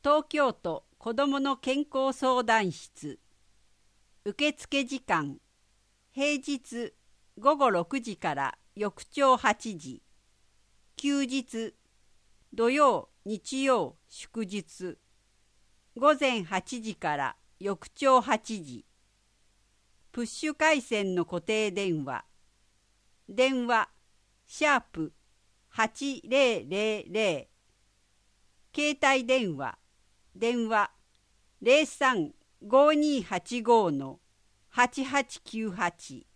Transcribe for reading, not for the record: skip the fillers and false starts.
東京都子どもの健康相談室。受付時間、平日午後6時から翌朝8時。休日、土曜、日曜、祝日。午前8時から翌朝8時。プッシュ回線の固定電話。電話、#8000。携帯電話。電話03-5285-8898